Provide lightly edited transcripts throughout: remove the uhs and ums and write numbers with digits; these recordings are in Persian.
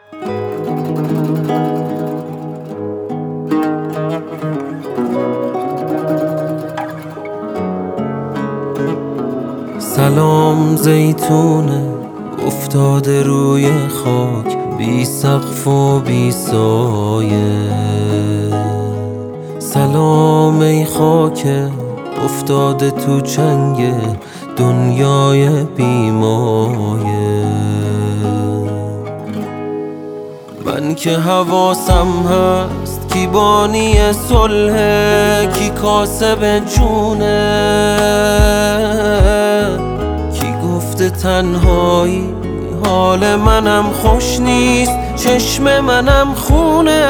سلام زیتونه افتاده روی خاک، بی سقف و بی سایه. سلام ای خاک افتاده تو چنگ دنیای بیمایه. من که حواسم هست کی بانی صلح، کی کاسب جونه، کی گفته تنهایی حال منم خوش نیست، چشم منم خونه.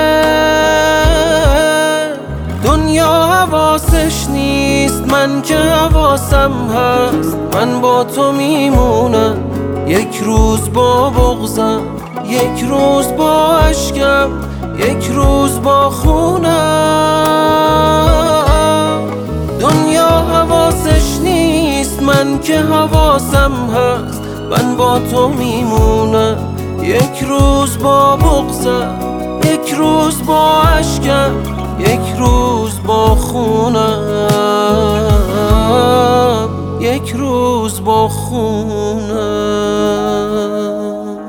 دنیا حواسش نیست، من که حواسم هست. من با تو میمونم، یک روز با بغضم، یک روز با اشکم، یک روز با خونم. دنیا حواسش نیست، من که حواسم هست. من با تو میمونم، یک روز با بغضم، یک روز با اشکم، یک روز با خونم، یک روز با خونم.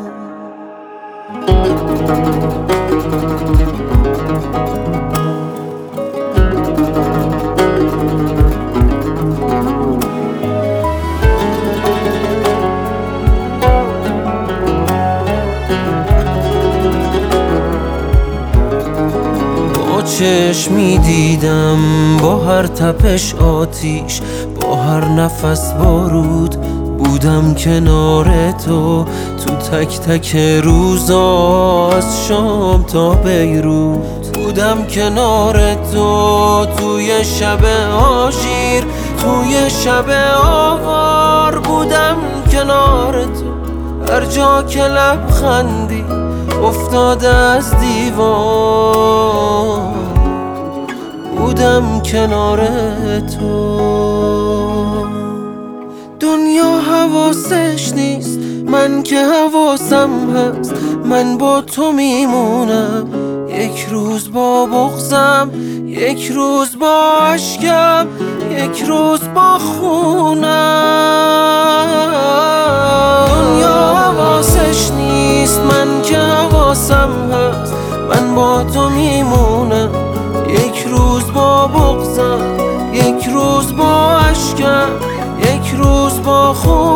چشمی دیدم با هر تپش آتیش، با هر نفس بارود. بودم کنار تو تک تک روزا، از شام تا بیروت. بودم کنار تو توی شب آشیر، توی شب آوار. بودم کنار تو هر جا که لبخندی افتاده از دیوار. بودم کنار تو. دنیا حواسش نیست، من که حواسم هست. من با تو میمونم، یک روز با بغضم، یک روز با اشکم، یک روز با خونم. دنیا حواسش نیست، من که حواسم هست. من با تو میمونم، یک روز با بغضم، یک روز با اشکم، یک روز با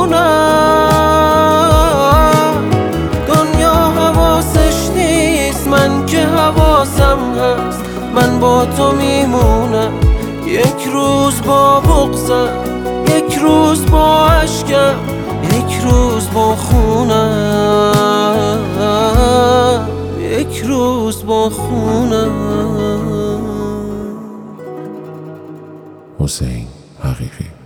خونم. دنیا حواسش نیست، من که حواسم هست. من با تو میمونم، یک روز با بغضم، یک روز با اشکم، یک روز با خونم، یک روز با خونم. حسین حقیقی.